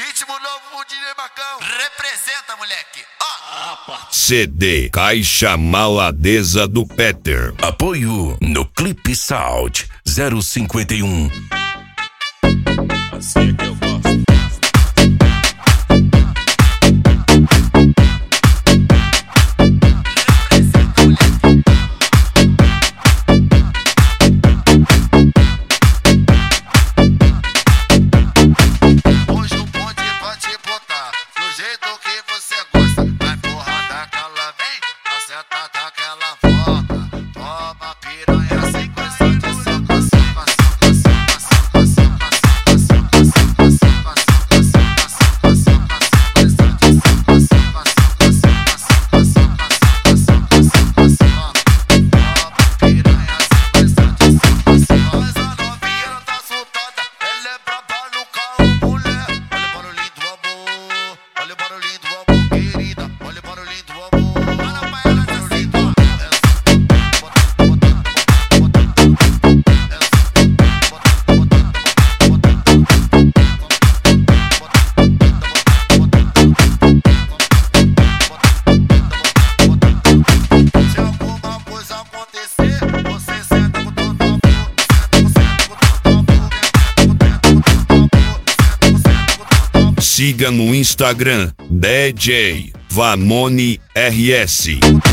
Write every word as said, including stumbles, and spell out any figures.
Ritmo novo, D J Macão. Representa, moleque. Ó. C D Caixa Maladeza do Peter. Apoio no Clip Sound zero cinquenta e um. Assim é que eu gosto. Siga no Instagram D J Vamone R S.